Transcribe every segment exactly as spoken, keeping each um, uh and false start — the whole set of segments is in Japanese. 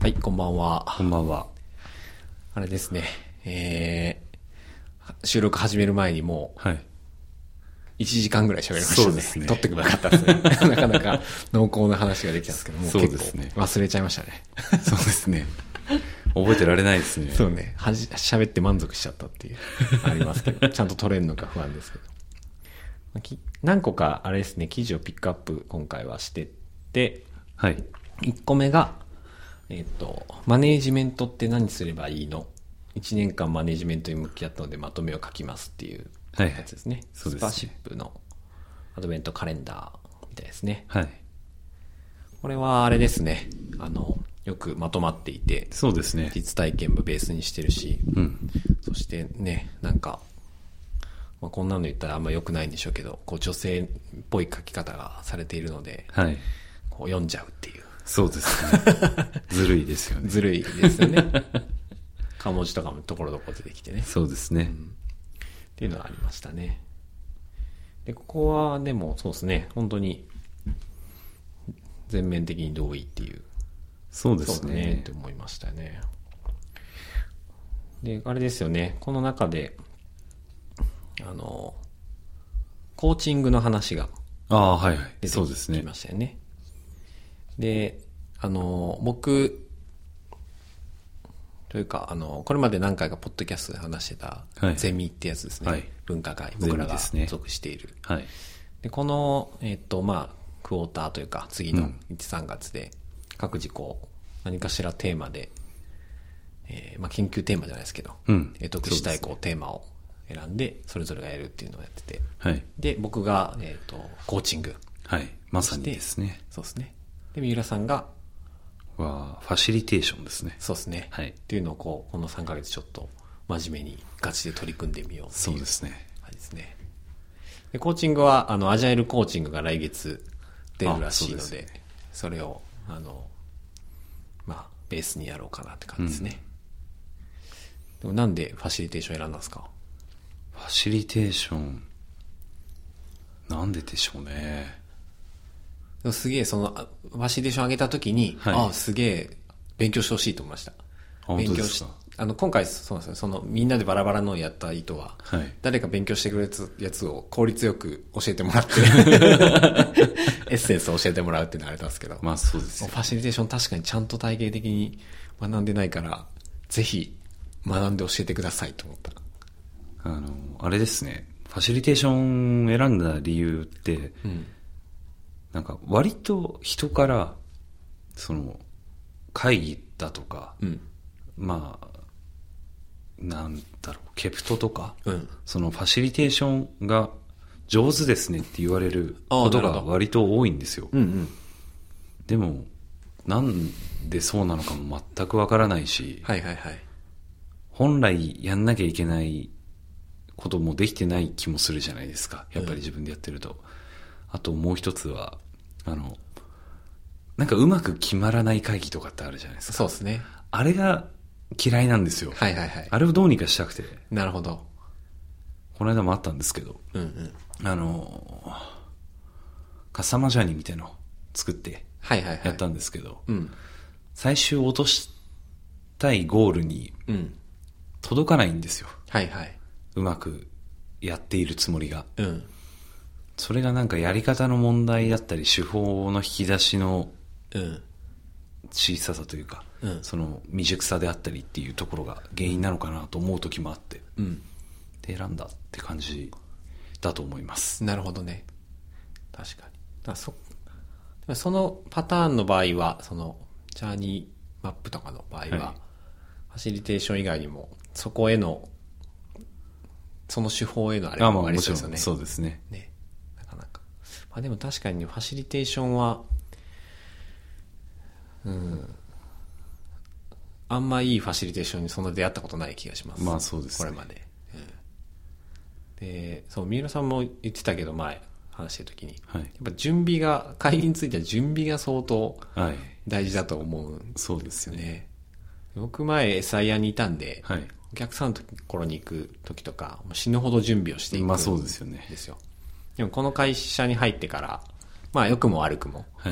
はい、こんばんは。 こんばんは。 あれですね、えー、収録始める前にもう、 はい。 いちじかんぐらい喋りましたね。 そうですね。 撮ってくればよかったですね。なかなか濃厚な話ができたんですけども、 そうですね、 結構忘れちゃいましたね。 そうですね。覚えてられないですね。 そうね、はじ、喋って満足しちゃったっていう、ありますけど、ちゃんと撮れるのか不安ですけど。き何個か、あれですね、記事をピックアップ今回はしてって、 はい。 いっこめが、えっと、マネージメントって何すればいいの ?いち 年間マネージメントに向き合ったのでまとめを書きますっていうやつですね。 はいはい、そうですね。 スパシップのアドベントカレンダーみたいですね。 はい。 これはあれですね。あの、よくまとまっていて。 そうですね。 実体験もベースにしてるし。 うん。 そしてね、なんか、まあ、こんなの言ったらあんま良くないんでしょうけど、こう女性っぽい書き方がされているので、 はい。 こう読んじゃうっていう。 そうですね。ずるいですよね。 ずるいですよね。顔文字とかもところどころ出てきてね。 そうですね、 うん。っていうのがありましたね。で、ここはでもそうですね、本当に全面的に同意っていう。 そうですね。 そうだねって思いましたね。で、あれですよね、この中で、あの、コーチングの話がああ、はいはい。 出てそうですね。 きましたよね。で、あの、僕、というか、あの、これまで何回かポッドキャストで話してた、ゼミってやつですね。はい、文化会、僕らが属している。 ね、はい。 で、この、えっと、まあ、クォーターというか、次のいち、さんがつで、各自こう、何かしらテーマで、えー、まあ、研究テーマじゃないですけど、 うん、 得得したいこう、テーマを選んで、それぞれがやるっていうのをやってて、 はい。 で、僕が、えっと、コーチング。 はい。まさにですね。 そうですね。で、三浦さんが、 は、ファシリテーションですね。 そうですね。はい。っていうのをこう、このさんかげつちょっと真面目にガチで取り組んでみようっていう。 そうですね。 はいですね。で、コーチングは、あの、アジャイルコーチングが来月出るらしいので、そでね、それを、あの、まあ、ベースにやろうかなって感じですね。うん、でもなんでファシリテーション選んだんですか？ ファシリテーション、なんででしょうね。 すげえ、その、ファシリテーション上げたときに、はい、ああ、すげえ、勉強してほしいと思いました。勉強し、あの、今回、そうなんですよ。その、みんなでバラバラのをやった意図は、はい、誰か勉強してくれたやつを効率よく教えてもらって、エッセンスを教えてもらうっていうのはあれなんですけど、 まあそうですよ。 ファシリテーション確かにちゃんと体系的に学んでないから、ぜひ、学んで教えてくださいと思った。 あの、あれですね。ファシリテーション選んだ理由って、うん、なんか割と人からその会議だとか、うん、まあなんだろうケプトとか、うん、そのファシリテーションが上手ですねって言われることが割と多いんですよ、うんうん、でもなんでそうなのかも全くわからないし、はいはいはい、本来やんなきゃいけないこともできてない気もするじゃないですか、やっぱり自分でやってると、うん、あともう一つはあのなんかうまく決まらない会議とかってあるじゃないですか。 そうですね。 あれが嫌いなんですよ。 はいはいはい。 あれをどうにかしたくて。 なるほど。 この間もあったんですけど、うんうん、あのカスタマージャーニーみたいなのを作ってやったんですけど、はいはいはい、うん、最終落としたいゴールに届かないんですよ。はいはい。うまくやっているつもりが。うん。それがなんかやり方の問題だったり手法の引き出しの小ささというか、うん、その未熟さであったりっていうところが原因なのかなと思う時もあって、うん、で選んだって感じだと思います。 なるほどね。確かに。だそそのパターンの場合はそのジャーニーマップとかの場合は、はい、ファシリテーション以外にもそこへのその手法へのあれもありそうですよね。 そうですね。 ね、まあ、でも確かにファシリテーションは、うん、あんまいいファシリテーションにそんな出会ったことない気がします。 まあそうですね。 これまで。うん、で、そう、三浦さんも言ってたけど前話してるときに、はい、やっぱ準備が、会議については準備が相当大事だと思うんですよね。はい、そうですね。僕前エスアイアにいたんで、はい、お客さんのところに行くときとか、死ぬほど準備をしていくんですよ。 まあそうですよね。 でもこの会社に入ってから、まあ良くも悪くも、はい、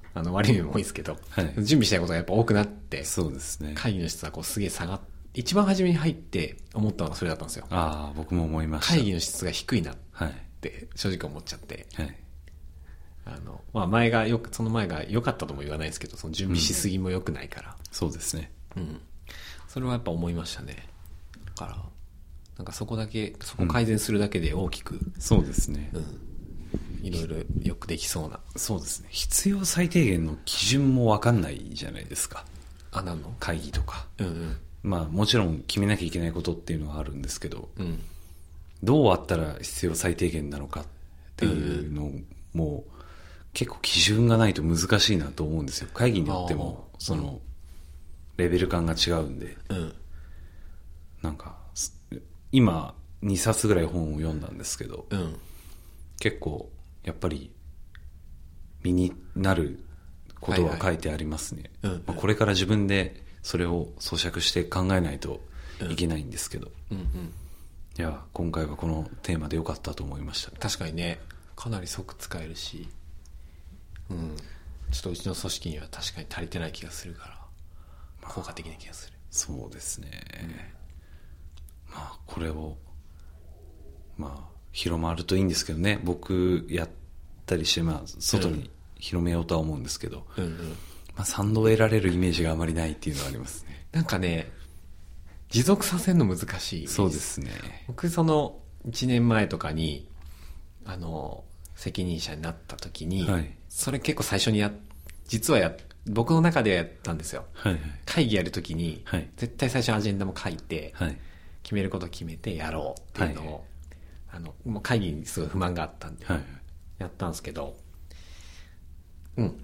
あの悪い面も多いですけど、はい、準備したいことがやっぱ多くなって、 そうですね。 会議の質はこうすげえ下がって、一番初めに入って思ったのがそれだったんですよ。 ああ、僕も思いました。 会議の質が低いなって正直思っちゃって。 はい。 あの、まあ前がよく、その前が良かったとも言わないですけど、その準備しすぎも良くないから。うん、 そうですね。 うん。それはやっぱ思いましたね。だから、なんかそこだけ、そこ改善するだけで大きく。うん、 そうですね。 うん。いろいろよくできそうな。 そうですね。必要最低限の基準もわかんないじゃないですか。 あ、なんの？ 会議とか。 うんうん。 まあもちろん決めなきゃいけないことっていうのはあるんですけど、 うん、 どうあったら必要最低限なのかっていうのも結構基準がないと難しいなと思うんですよ。会議によってもそのレベル感が違うんで、 うん、 なんか今にさつぐらい本を読んだんですけど、 うん、 結構やっぱり身になることは書いてありますね。 はいはい、うんうん、 まあ、これから自分でそれを咀嚼して考えないといけないんですけど、 うんうんうん、 いや今回はこのテーマで良かったと思いました。 確かにね、かなり即使えるし、うん、ちょっとうちの組織には確かに足りてない気がするから効果的な気がする。 そうですね、うん、まあこれをまあ広まるといいんですけどね。僕やったりして、まあ外に広めようとは思うんですけど、 うんうんうん、 まあ、賛同を得られるイメージがあまりないっていうのはありますね。 なんかね、持続させるの難しい。 そうですね。 僕そのいちねんまえとかにあの責任者になった時に、はい、それ結構最初にや実はや僕の中ではやったんですよ、 はいはい、 会議やる時に、 はい、 絶対最初アジェンダも書いて、 はい、 決めることを決めてやろうっていうのを、はい、あのもう会議にすごい不満があったんで、はい、やったんですけど、うん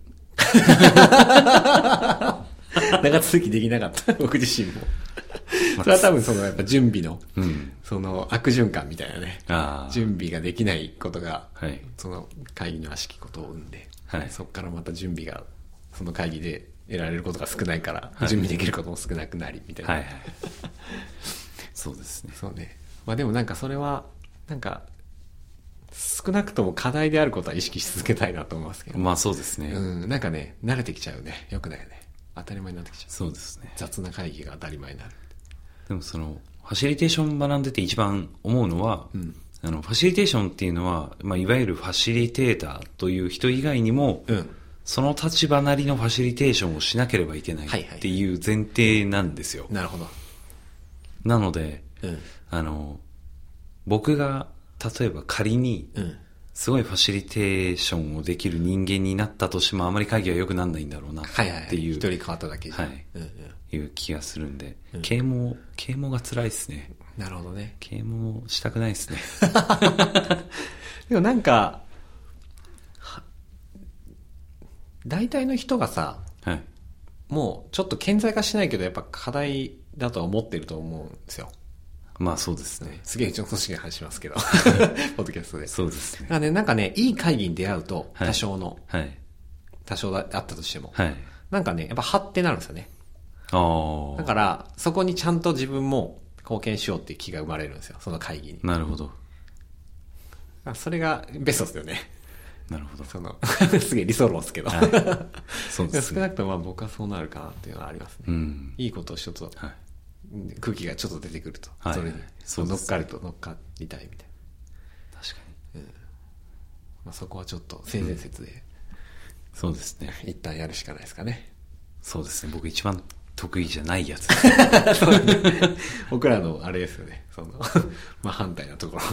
長続きできなかった僕自身もそれは多分そのやっぱ準備の、うん、その悪循環みたいなね、準備ができないことが、はい、その会議の悪しきことを生んで、はい、そこからまた準備がその会議で得られることが少ないから、はい、準備できることも少なくなりみたいな、はいはい、 そうですね。 そうね。まあでもなんかそれはなんか少なくとも課題であることは意識し続けたいなと思いますけど。 まあそうですね。 うん、なんかね、慣れてきちゃうね。よくないよね。当たり前になってきちゃう。 そうですね。 雑な会議が当たり前になる。 でもその、ファシリテーション学んでて一番思うのは、うん、あの、ファシリテーションっていうのは、まあいわゆるファシリテーターという人以外にも、うん、その立場なりのファシリテーションをしなければいけないっていう前提なんですよ。 はいはい、なるほど。 なので、 うん、 あの、僕が例えば仮に、うんすごいファシリテーションをできる人間になったとしてもあまり会議は良くならないんだろうなっていう、はいはいはい、 一人変わっただけじゃ、 はいうんうん、いう気がするんで、うん、啓蒙啓蒙が辛いですね。 なるほどね。 啓蒙したくないですね。 でもなんか大体の人がさ、 はい、 もうちょっと顕在化しないけどやっぱ課題だとは思ってると思うんですよ。 まあそうですね。 すげえうちの組織の話しますけどポッドキャストで。 そうですね。 だからね、なんかね、いい会議に出会うと、多少の、 はいはい、 多少だあったとしても、 はい、 なんかね、やっぱハってなるんですよね。 あだからそこにちゃんと自分も貢献しようっていう気が生まれるんですよ、その会議に。 なるほど。 それがベストですよね。 なるほど。 そのすげえ理想論ですけど、はい、 そうですね。 少なくともまあ僕はそうなるかなっていうのはありますね。 うん、 いいことを一つ、はい空気がちょっと出てくると、 はい、 それに乗っかると乗っかりたいみたいな。確かに、 うんまあ、そこはちょっと性善説で、うん、 そうですね。 一旦やるしかないですかね。 そうですね。僕一番得意じゃないやつそう、ね、僕らのあれですよね、そのまあ反対なところ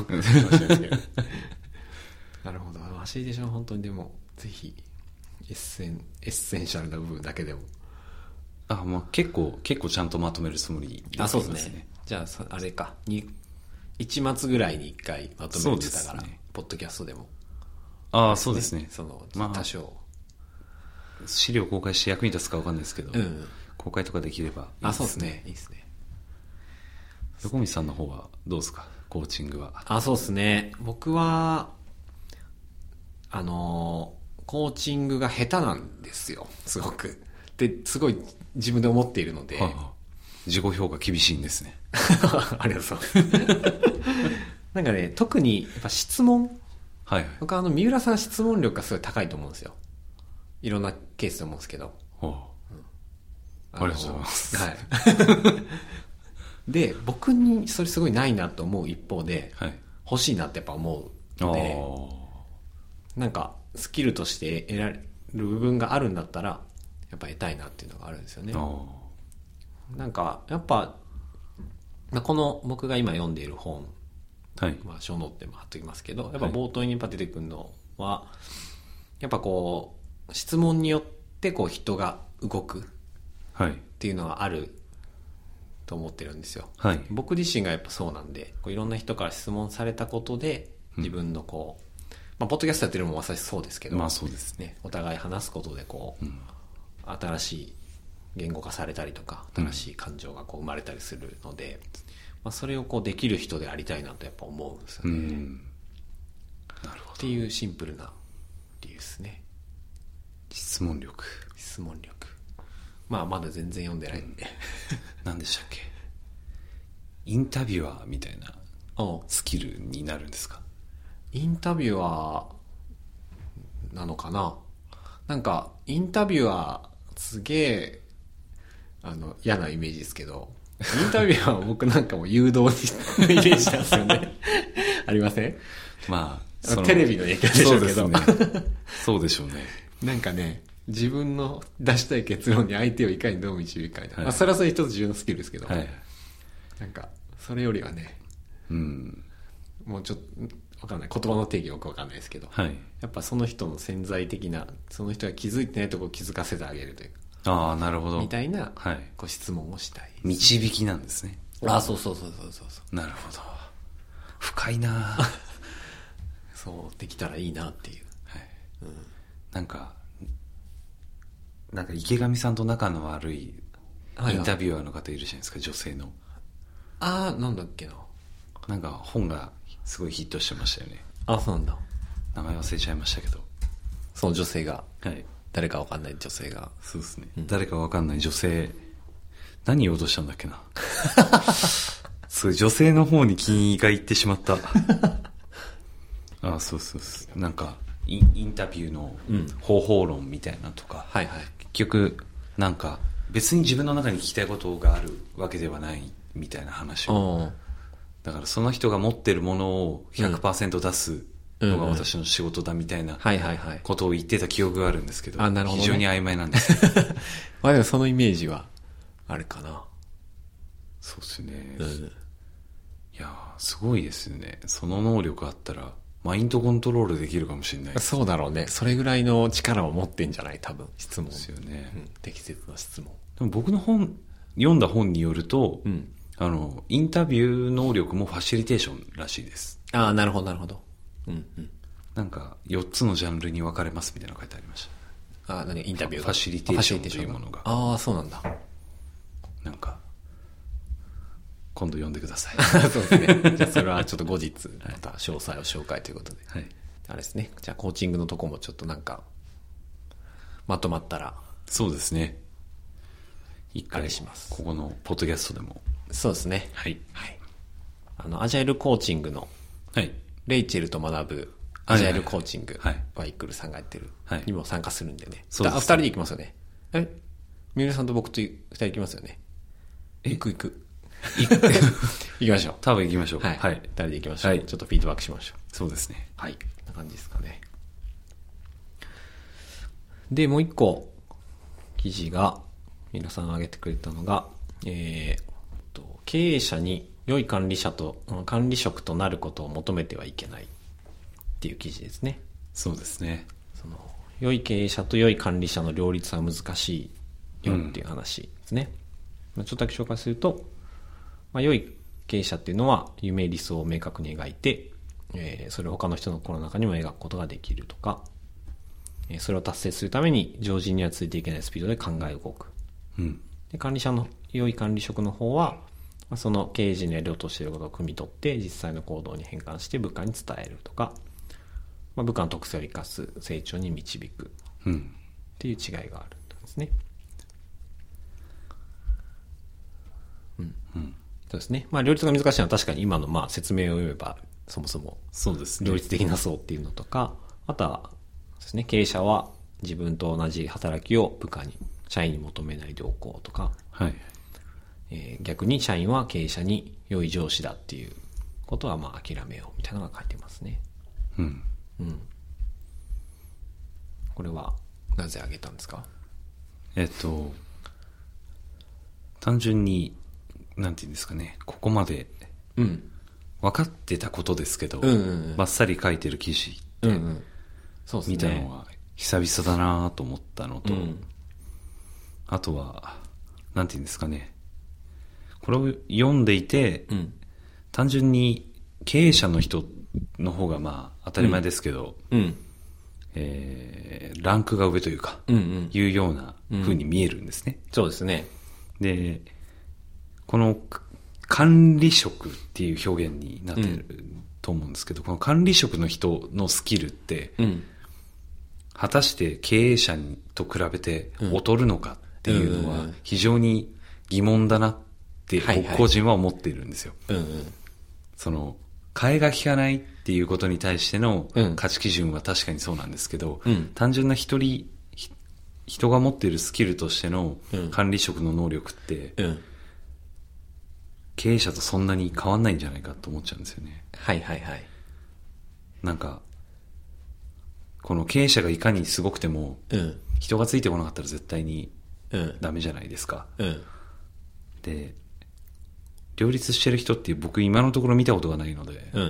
なるほど。ファシリテーション本当にでもぜひエッセンエッセンシャルな部分だけでもあ、まあ、結構結構ちゃんとまとめるつもりでいますね。 あ、そうですね。じゃああれかいち末ぐらいにいっかいまとめてたから、ね、ポッドキャストでもああそうですね。 その、まあ、多少資料公開して役に立つか分かんないですけど、 うん、 公開とかできればいいですね。 あ、そうですね。いいですね。 横道さんの方はどうですか、コーチングは。 あ、そうですね。僕はあのコーチングが下手なんですよ、すごく。ですごい自分で思っているので、はあ、 自己評価厳しいんですね。 ありがとうございますなんかね、特にやっぱ質問、 はい、 僕はあの三浦さん質問力がすごい高いと思うんですよ。 いろんなケースと思うんですけど。 はあ、うん、ありがとうございます。 はい。で、僕にそれすごいないなと思う一方で、はい、欲しいなってやっぱ思うので、なんかスキルとして得られる部分があるんだったら、やっぱ得たいなっていうのがあるんですよね。なんか、やっぱ、この僕が今読んでいる本、はい、まあ、小ノートでも貼っときますけど、やっぱ冒頭にやっぱ出てくるのは、やっぱこう、質問によってこう人が動くっていうのはあると思ってるんですよ。はい、僕自身がやっぱそうなんで、こういろんな人から質問されたことで、自分のこう、うん、まあ、ポッドキャストやってるのもまさしそうですけど、 まあそうですね。 お互い話すことでこう、うん、新しい言語化されたりとか、新しい感情がこう生まれたりするので、うん、まあ、それをこうできる人でありたいなとやっぱ思うんですよね。うん、なるほど。っていうシンプルな理由ですね。 質問力。 質問力。まあまだ全然読んでないんで。 何でしたっけ？インタビュアーみたいなスキルになるんですか？ インタビュアーなのかな？なんかインタビュアーすげえあの嫌なイメージですけど、インタビュアーは僕なんかも誘導にイメージなんですよね。ありません？ まあテレビの影響でしょうけど。 そうですね。そうでしょうね。 なんかね、自分の出したい結論に相手をいかにどう導くかみたいな、はい、まあ、それはそれ一つ重要なスキルですけど、はい、なんかそれよりはね、うん、もうちょっとわかんない、言葉の定義よくわかんないですけど、はい、やっぱその人の潜在的な、その人が気づいてないところを気づかせてあげるというか、 ああ、なるほど、 みたいな、はい、こう質問をしたい、ね、 導きなんですね。 ああ、そうそうそうそうそうそう、 なるほど、深いなそうできたらいいなっていう、はい、 うん、なんかなんか池上さんと仲の悪いインタビュアーの方いるじゃないですか、はいはい、女性の。 ああ、なんだっけな、 なんか本がすごいヒットしてましたよね。 あ、そうなんだ。 名前忘れちゃいましたけど、 その女性が、はい、誰かわかんない女性が、 そうですね、うん、誰かわかんない女性、何言おうとしたんだっけなすごい女性の方に気がいってしまったあ、そうそうそう、なんかイ ン, インタビューの方法論みたいなとか、うん、はいはい、結局なんか別に自分の中に聞きたいことがあるわけではないみたいな話を、だからその人が持ってるものを ひゃくパーセント 出すのが私の仕事だみたいなことを言ってた記憶があるんですけど、非常に曖昧なんですまあでもそのイメージはあるかな。 そうですね、うん、いやすごいですよね。その能力あったらマインドコントロールできるかもしれない。 そうだろうね。それぐらいの力を持ってんじゃない？多分質問ですよね、 うん、適切な質問。 でも僕の本読んだ本によると、うん、あのインタビュー能力もファシリテーションらしいです。 ああ、なるほどなるほど、うんうん、 なんかよっつのジャンルに分かれますみたいなの書いてありました。 ああ、何インタビューファシリテーションというものが。 ああ、そうなんだ。 なんか今度読んでくださいそうですね。じゃあそれはちょっと後日また詳細を紹介ということで、はい、あれですね。じゃあコーチングのとこもちょっとなんかまとまったら、 そうですね、一回します。ここのポッドキャストでも。 そうですね、はい、はい、あのアジャイルコーチングの、はい、レイチェルと学ぶアジャイルコーチングはイクルさんがやってるにも参加するんでね、はい、あ、ふたりで行きますよね。え、三浦さんと僕とふたり行きますよね。行く行く行きましょう。 多分行きましょう。 はい。はい、ふたりで行きましょう、はい。ちょっとフィードバックしましょう。 そうですね。 はい。こんな感じですかね。で、もう一個、記事が、皆さん挙げてくれたのが、えー、と経営者に良い管理者と、管理職となることを求めてはいけないっていう記事ですね。 そうですね。 その、良い経営者と良い管理者の両立は難しいよっていう話ですね。うん、ちょっとだけ紹介すると、まあ、良い経営者っていうのは夢理想を明確に描いて、えー、それを他の人の心の中にも描くことができるとか、えー、それを達成するために常人にはついていけないスピードで考え動く、うん、で管理者の良い管理職の方は、まあ、その経営陣にやろうとしていることを汲み取って実際の行動に変換して部下に伝えるとか、まあ、部下の特性を生かす成長に導くっていう違いがあるんですね。うんうんそうですね。まあ両立が難しいのは確かに今のまあ説明を読めばそもそもそうですね。 両立的な層っていうのとか、あとはですね、経営者は自分と同じ働きを部下に、社員に求めないでおこうとか、 はい。 えー、逆に社員は経営者に良い上司だっていうことはまあ諦めようみたいなのが書いてますね。 うん。 うん。これはなぜ挙げたんですか？ えっと、単純に、なんていうんですかね、ここまで、うん。分かってたことですけど、うんうんうん、バッサリ書いてる記事って、うんうん、そうですね、見たのは久々だなと思ったのと、うん、あとは、なんていうんですかね、これを読んでいて、うん、単純に経営者の人の方がまあ当たり前ですけど、うんうんえー、ランクが上というか、うんうん、いうような風に見えるんですね、 うん。そうですね。 で、この管理職っていう表現になってると思うんですけど、うん、この管理職の人のスキルって、うん、果たして経営者と比べて劣るのかっていうのは非常に疑問だなって僕個人は思っているんですよ。はいはいうんうん、その替えが利かないっていうことに対しての価値基準は確かにそうなんですけど、うん、単純な一人人が持っているスキルとしての管理職の能力って、うん、経営者とそんなに変わんないんじゃないかと思っちゃうんですよね。 はいはいはい。 なんかこの経営者がいかにすごくても、うん、人がついてこなかったら絶対にダメじゃないですか。うん、で両立してる人って僕今のところ見たことがないので、うんうん、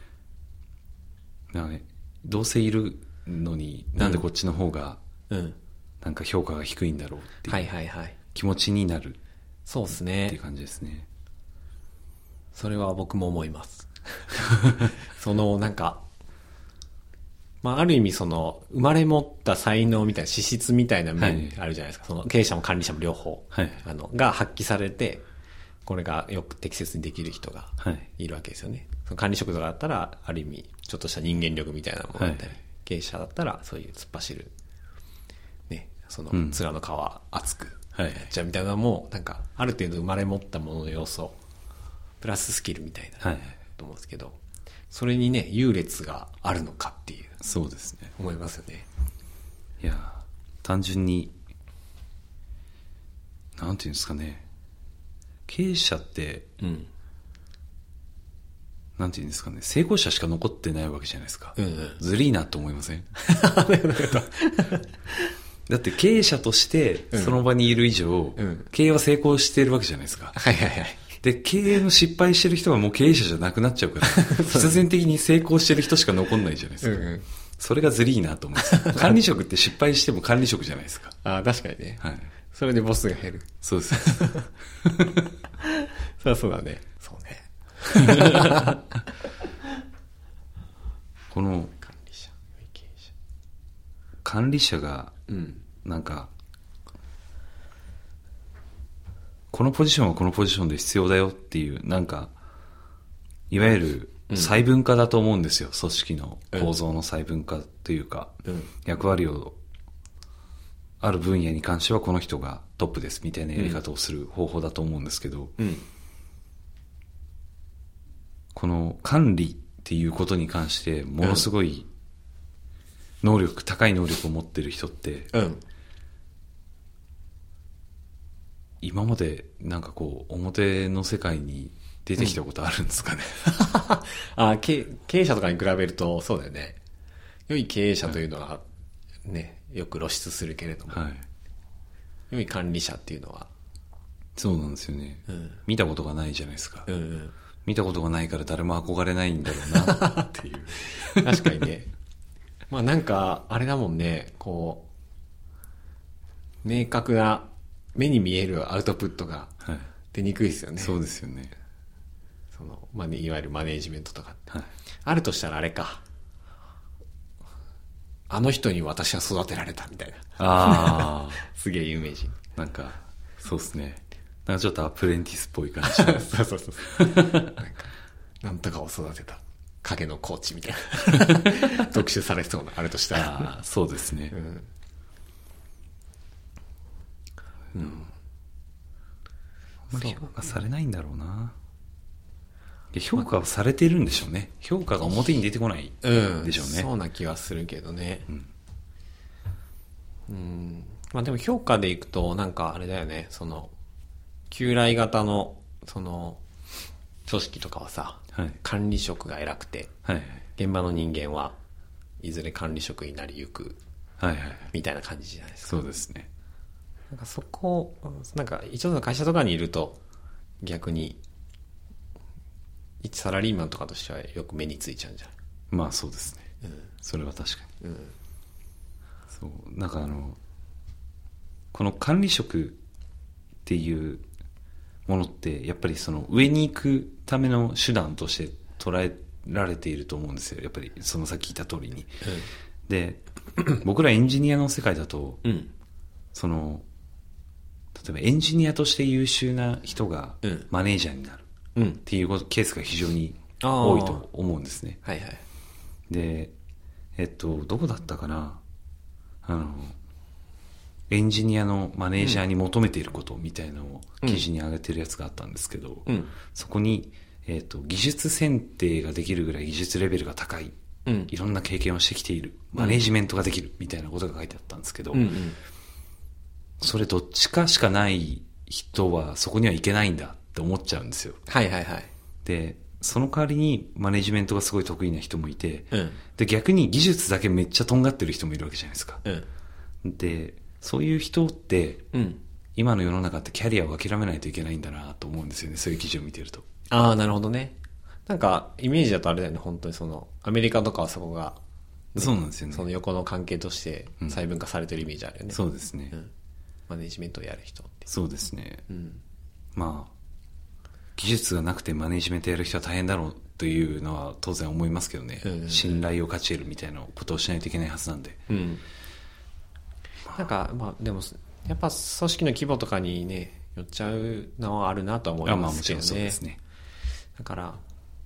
なんかね、どうせいるのになんでこっちの方がなんか評価が低いんだろうっていう気持ちになる。 そうですね。 っていう感じですね。 それは僕も思います。そのなんか、まあある意味その生まれ持った才能みたいな資質みたいな面あるじゃないですか。はい、その経営者も管理者も両方、はい、あのが発揮されて、これがよく適切にできる人がいるわけですよね。はい、その管理職とかだったらある意味ちょっとした人間力みたいなものだったり、はい、経営者だったらそういう突っ走るね、その面の皮厚くやっちゃうみたいなのも、なんかある程度生まれ持ったものの要素プラススキルみたいな、はい、と思うんですけど、それにね優劣があるのかっていう、 そうですね、 思いますよね。 いや単純になんていうんですかね、経営者って、うん、なんていうんですかね、成功者しか残ってないわけじゃないですか。うんうん、ずりーなと思いません？だって経営者としてその場にいる以上、うん、経営は成功しているわけじゃないですか。 はいはいはい。 で、経営の失敗してる人はもう経営者じゃなくなっちゃうから、必然的に成功してる人しか残んないじゃないですか。うんうん、それがずりーなと思います。管理職って失敗しても管理職じゃないですか。 ああ、確かにね。はい。それでボスが減る。 そうです。 そりゃそうだね。そうね。 この管理者、経営者。 管理者が、なんか、このポジションはこのポジションで必要だよっていう、なんか、いわゆる細分化だと思うんですよ。組織の構造の細分化というか、うん、役割を、ある分野に関してはこの人がトップですみたいなやり方をする方法だと思うんですけど、うん、この管理っていうことに関してものすごい能力、うん、高い能力を持ってる人って、うん、今までなんかこう表の世界に出てきたことあるんですかね。 うん、あ経、経営者とかに比べるとそうだよね。良い経営者というのはね、よく露出するけれども、はい、良い管理者っていうのはそうなんですよね、うん、見たことがないじゃないですか、うんうん、見たことがないから誰も憧れないんだろうなっていう確かにね。まあなんかあれだもんね、こう明確な目に見えるアウトプットが出にくいですよね、はい、 そうですよね。 その、まあ、いわゆるマネージメントとか、はい、あるとしたらあれか、あの人に私は育てられたみたいな。ああ。すげえ有名人。 なんか、そうですね。なんかちょっとアプレンティスっぽい感じ。 そうそうそう。なんか、なんとかを育てた影のコーチみたいな。特集されそうな、あれとしたら。 ああ、そうですね。うん。うん。あんまり評価されないんだろうな。評価はされてるんでしょうね。評価が表に出てこないでしょうね。 うん、そうな気はするけどね。うん、 うん。まあでも評価でいくと、なんかあれだよね、その、旧来型の、その、組織とかはさ、はい、管理職が偉くて、はいはい、現場の人間はいずれ管理職になりゆく、はいはい、みたいな感じじゃないですか。 そうですね。 なんかそこ、なんか一つの会社とかにいると、逆に、一サラリーマンとかとしてはよく目についちゃうんじゃない？ まあそうですね。うん、それは確かに。うん、そう、なんかあの、この管理職っていうものってやっぱりその上に行くための手段として捉えられていると思うんですよ。やっぱりそのさっき言った通りに、うん、で僕らエンジニアの世界だと、うん、その例えばエンジニアとして優秀な人がマネージャーになるっていうケースが非常に多いと思うんですね、はいはい、でえっとどこだったかな、あのエンジニアのマネージャーに求めていることみたいなのを記事に上げてるやつがあったんですけど、うん、そこに、えーと、技術選定ができるぐらい技術レベルが高い、うん、いろんな経験をしてきている、マネージメントができるみたいなことが書いてあったんですけど、うんうん、それどっちかしかない人はそこにはいけないんだって思っちゃうんですよ。 はいはいはい。 でその代わりにマネジメントがすごい得意な人もいて、うん、で逆に技術だけめっちゃとんがってる人もいるわけじゃないですか、うん、でそういう人って、うん、今の世の中ってキャリアを諦めないといけないんだなと思うんですよね、そういう記事を見てると。 ああ、なるほどね。なんかイメージだとあれだよね、本当にそのアメリカとかはそこが、 ね、そうなんですよね。 その横の関係として細分化されてるイメージあるよね、うん、 そうですね、 うん、マネジメントをやる人って。 そうですね、うん、まあ技術がなくてマネジメントやる人は大変だろうというのは当然思いますけどね、うんうんうん、信頼を勝ち得るみたいなことをしないといけないはずなんで、うん、 なんかまあでもやっぱ組織の規模とかにね寄っちゃうのはあるなとは思いますけどね。まあもちろんそうですね。だから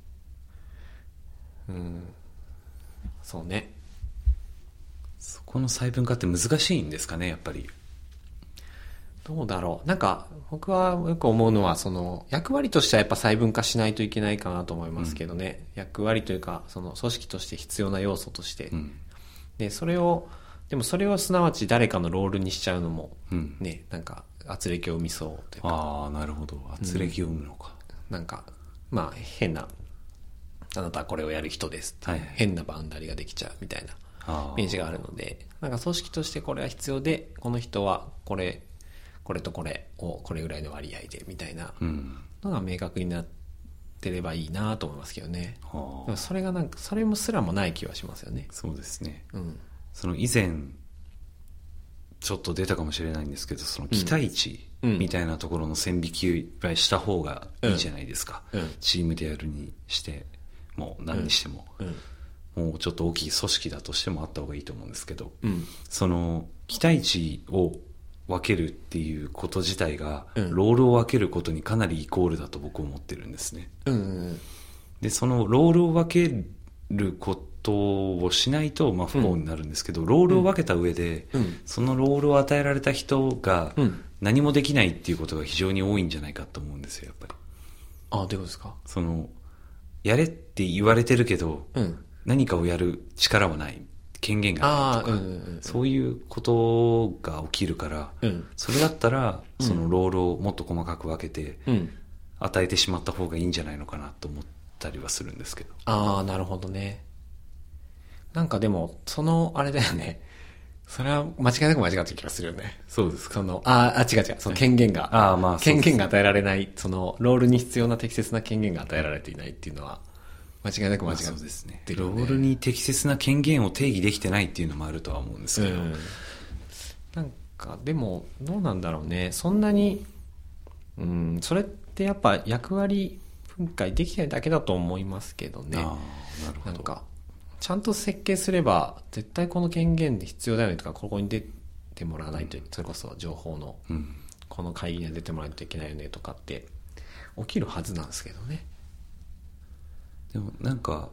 うんそうね、 そこの細分化って難しいんですかね、やっぱり。 どうだろう。なんか僕はよく思うのはその役割としてはやっぱ細分化しないといけないかなと思いますけどね、うん、役割というかその組織として必要な要素として、うん、でそれをでもそれをすなわち誰かのロールにしちゃうのもね、うん、なんか圧力を生みそうというか。 ああなるほど、圧力を生むのか、 うん、なんかまあ変なあなたはこれをやる人です、はい、変なバウンダリができちゃうみたいなイメージがあるので、なんか組織としてこれは必要でこの人はこれこれとこれをこれぐらいの割合でみたいなのが明確になってればいいなと思いますけどね、うん、でもそれがなんかそれもすらもない気はしますよね。 そうですね、うん、その以前ちょっと出たかもしれないんですけど、その期待値みたいなところの線引きをした方がいいじゃないですか、うんうん、チームでやるにしても何にしても、うんうん、もうちょっと大きい組織だとしてもあった方がいいと思うんですけど、うん、その期待値を分けるっていうこと自体が、うん、ロールを分けることにかなりイコールだと僕は思ってるんですね、うんうん、でそのロールを分けることをしないと、まあ、不幸になるんですけど、うん、ロールを分けた上で、うん、そのロールを与えられた人が何もできないっていうことが非常に多いんじゃないかと思うんですよ、やっぱり。 ああ、どういうことですか。 そのやれって言われてるけど、うん、何かをやる力はない、権限がないとか、うんうんうん、そういうことが起きるから、うん、それだったらそのロールをもっと細かく分けて、うん、与えてしまった方がいいんじゃないのかなと思ったりはするんですけど。 ああ、なるほどね。なんかでもそのあれだよね、それは間違いなく間違ってる気がするよね。 そうですか。 そのああ違う違う、その権限が、 ああまあ権限が与えられない、そのロールに必要な適切な権限が与えられていないっていうのは間違いなく間違ってる、ね、まあ、そうですね。 ロールに適切な権限を定義できてないっていうのもあるとは思うんですけど、うん、 なんかでもどうなんだろうね、そんなに、うん、それってやっぱ役割分解できてないだけだと思いますけどね。ああ、なるほど。なんかちゃんと設計すれば絶対この権限で必要だよねとか、ここに出てもらわないと、うん、それこそ情報の、うん、この会議には出てもらわないといけないよねとかって起きるはずなんですけどね。 でもなんか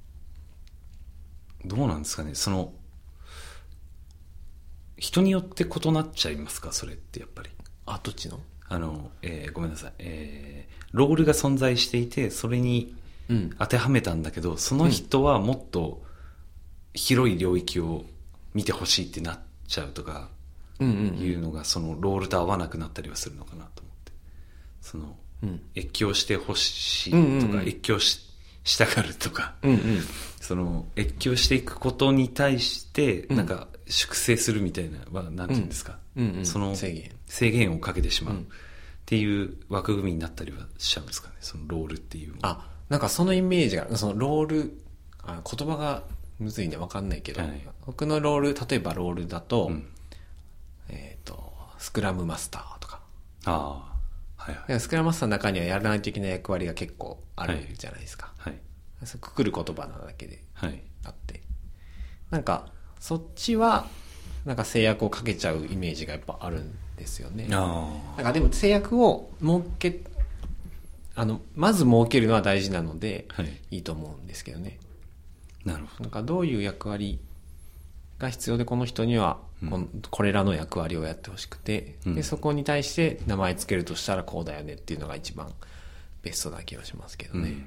どうなんですかね、その人によって異なっちゃいますか、それってやっぱり。 あ、どっちの？ あの、えー、ごめんなさい、えー、ロールが存在していてそれに当てはめたんだけど、うん、その人はもっと広い領域を見てほしいってなっちゃうとか、 いうのがそのロールと合わなくなったりはするのかなと思って、その、うん、越境してほしいとか、うんうんうん、越境ししたがるとか、うんうん、その越境していくことに対してなんか粛清するみたいなは何て言うんですか、うんうんうん、その制限制限をかけてしまうっていう枠組みになったりはしちゃうんですかね、そのロールっていう。 あ、なんかそのイメージが、そのロール、あ、言葉がむずいんで分かんないけど、はい、僕のロール、例えばロールだと、うん、えっとスクラムマスターとか、 ああ、はいはい、 スクラムマスターの中にはやらないといけない役割が結構あるじゃないですか、はいはい、くくる言葉なだけであって、はい、なんかそっちはなんか制約をかけちゃうイメージがやっぱあるんですよね。あ、なんかでも制約を設けあのまず設けるのは大事なので、はい、いいと思うんですけどね。 なるほど。 なんかどういう役割が必要で、この人には こ, のこれらの役割をやってほしくて、うん、でそこに対して名前つけるとしたらこうだよねっていうのが一番ベストな気がしますけどね、うん、 なる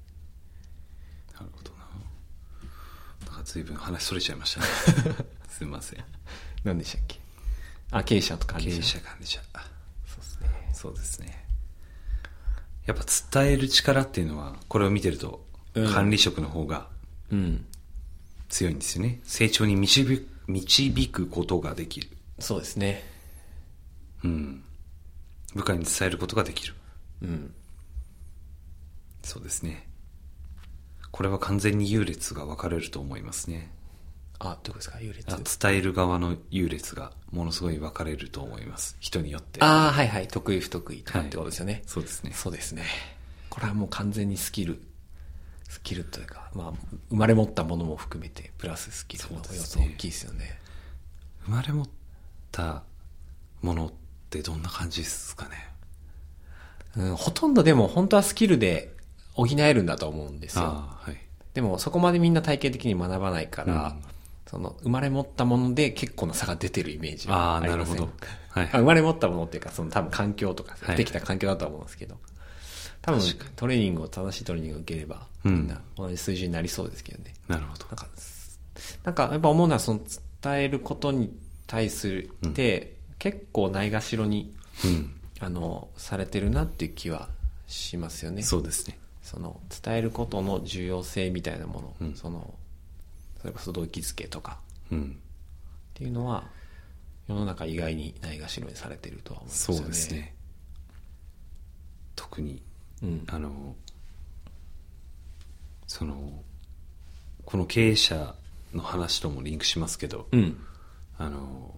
ほどな。なんか随分話それちゃいましたねすいません。 何でしたっけ。あ、経営者と管理者。 経営者管理者。そうですね。そうですね。やっぱ伝える力っていうのはこれを見てると管理職の方が強いんですよね。成長に導く、導くことができる。 そうですね。 うん。部下に伝えることができる。 うん。 そうですね。これは完全に優劣が分かれると思いますね。 あ、どうですか、優劣。 あ、伝える側の優劣がものすごい分かれると思います。人によって。 ああ、はいはい。得意不得意とかってことですよね。はい、 そうですね。 そうですね。これはもう完全にスキル。スキルというか、まあ、生まれ持ったものも含めて、プラススキルの要素大きいですよね。 生まれ持ったものってどんな感じですかね。 うん、ほとんどでも本当はスキルで補えるんだと思うんですよ。 あ、はい、 でもそこまでみんな体系的に学ばないから、うん、その生まれ持ったもので結構な差が出てるイメージがありません。あ、なるほど。はい、生まれ持ったものっていうか、その多分環境とか、できた環境だと思うんですけど、多分トレーニングを正しいトレーニングを受ければ、みんな同じ水準になりそうですけどね。 なるほど。 なんか、なんかやっぱ思うのはその伝えることに対するって、うん、結構ないがしろに、うん、あのされてるなっていう気はしますよね。 そうですね。 その伝えることの重要性みたいなもの、うん、そのそれこそ動機づけとか、うん、っていうのは世の中意外にないがしろにされてるとは思いますよね。 そうですね。特に、うん、あのそのこの経営者の話ともリンクしますけど、うん、あの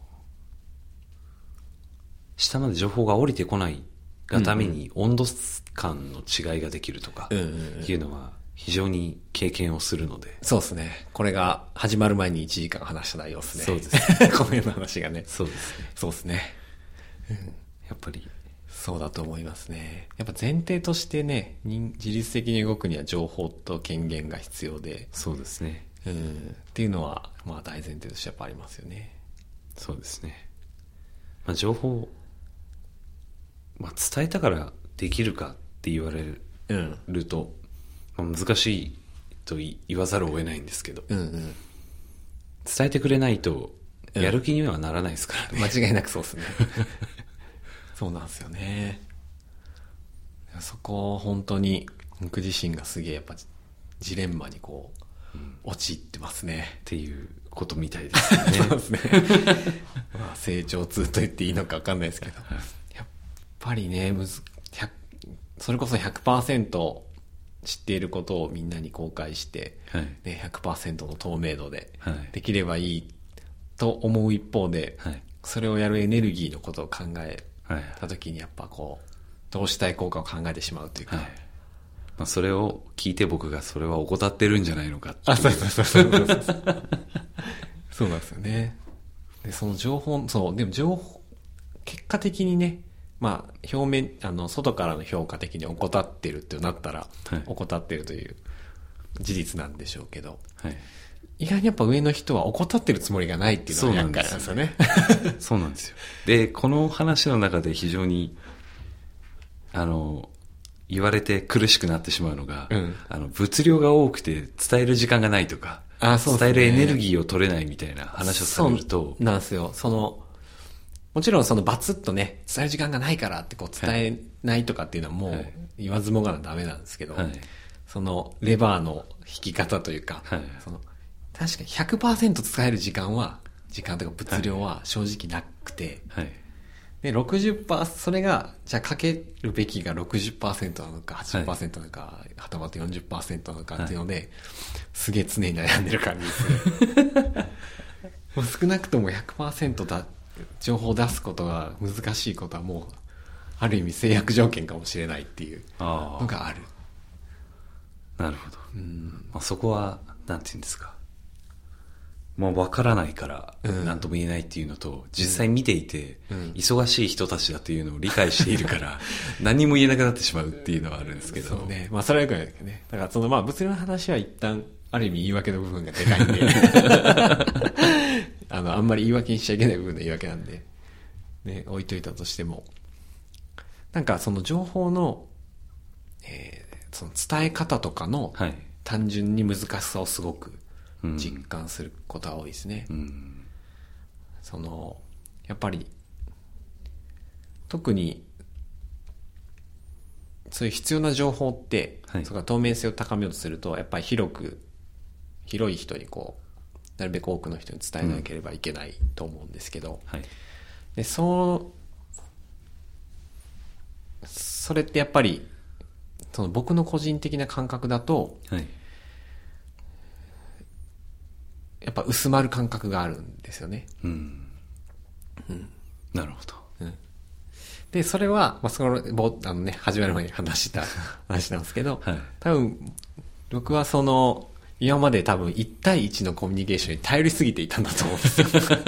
下まで情報が降りてこないがために温度感の違いができるとかいうのは非常に経験をするので、 そうですね。これが始まる前にいちじかん話した内容ですね。 そうですね。 この辺の話がね。 そうですね。 そうですね。 やっぱりそうだと思いますね。やっぱ前提としてね、自律的に動くには情報と権限が必要で、 そうですね。 うん、っていうのはまあ大前提としてやっぱありますよね。 そうですね。まあ、情報まあ、伝えたからできるかって言われると、うん、まあ、難しいと言わざるを得ないんですけど、うんうん、伝えてくれないとやる気にはならないですからね、 うん、間違いなくそうですねそうなんですよね。そこを本当に僕自身がすげえやっぱジレンマにこう、うん、陥ってますねっていうことみたいですよねそうですねまあ成長痛と言っていいのか分かんないですけどやっぱりね、むずそれこそ ひゃくパーセント 知っていることをみんなに公開して、はいね、ひゃくパーセント の透明度でできればいいと思う一方で、はい、それをやるエネルギーのことを考えた時にやっぱこうどうしたい効果を考えてしまうというか、はい、 まあ、それを聞いて僕がそれは怠ってるんじゃないのかっていう。 あ、そうそうそうそうそうそうなんですよね。でその情報、そうでも情報結果的にね、まあ表面あの外からの評価的に怠ってるってなったら、はい、怠ってるという事実なんでしょうけど、はい、意外にやっぱ上の人は怠ってるつもりがないっていうのが厄介なんですよね。 そうなんですよ。でこの話の中で非常にあの言われて苦しくなってしまうのが、うん、あの物量が多くて伝える時間がないとか、あ、そうですね、伝えるエネルギーを取れないみたいな話をされると、 そうなんですよ。そのもちろんそのバツッとね、伝える時間がないからってこう伝えないとかっていうのはもう言わずもがなダメなんですけど、はい、そのレバーの引き方というか、はい、その確かに ひゃくパーセント 使える時間は、時間というか物量は正直なくて、はいはい、で、ろくじゅっパーセント、それが、じゃあかけるべきが ろくじゅっパーセント なのか はちじゅっパーセント なのか、はい、はたまた よんじゅっパーセント なのかっていうので、はい、すげえ常に悩んでる感じですね。もう少なくとも ひゃくパーセント だ、情報を出すことが難しいことはもう、ある意味制約条件かもしれないっていうのがある。 あなるほど。うん、まあ、そこは、なんていうんですか。もう分からないから何とも言えないっていうのと、うん、実際見ていて忙しい人たちだっていうのを理解しているから何も言えなくなってしまうっていうのはあるんですけど、 そうね、まあそれはよくないですけどね。だからそのまあ物理の話は一旦ある意味言い訳の部分がでかいんであのあんまり言い訳にしちゃいけない部分の言い訳なんでね、置いといたとしても、なんかその情報の、えー、その伝え方とかの単純に難しさをすごく実感することが多いですね、うん、そのやっぱり特にそういう必要な情報って、はい、そこが透明性を高めようとするとやっぱり広く広い人にこうなるべく多くの人に伝えなければいけないと思うんですけど、うんはい、でそうそれってやっぱりその僕の個人的な感覚だと、はいやっぱ薄まる感覚があるんですよね。うん。 うん。なるほど。うん。 で、それは、まあ、その、ぼ、あのね、始まる前に話した話なんですけど、はい、多分、僕はその、今まで多分いち対いちのコミュニケーションに頼りすぎていたんだと思うんですよ。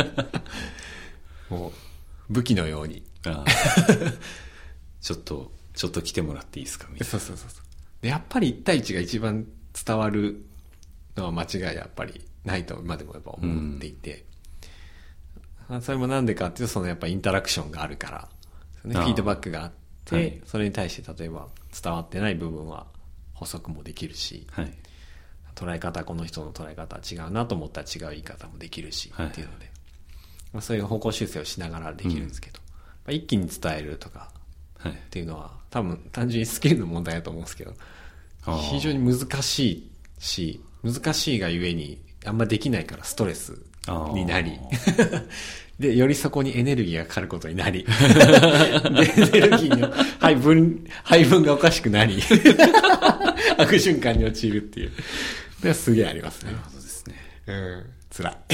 もう、武器のように。あちょっと、ちょっと来てもらっていいですかみたいな。 そうそうそうそう。で、やっぱりいち対いちが一番伝わるのは間違いやっぱり、ないと今でもやっぱ思っていて、うん、それもなんでかっていうとそのやっぱインタラクションがあるから、ね、フィードバックがあって、はい、それに対して例えば伝わってない部分は補足もできるし、はい、捉え方この人の捉え方は違うなと思ったら違う言い方もできるし、はい、っていうので、まあ、そういう方向修正をしながらできるんですけど、うんまあ、一気に伝えるとかっていうのは多分単純にスキルの問題だと思うんですけど非常に難しいし難しいがゆえにあんまできないからストレスになりでよりそこにエネルギーがかかることになりでエネルギーの配分配分がおかしくなり悪循環に陥るっていうのはすげえありますね。 なるほどですね。 うん辛い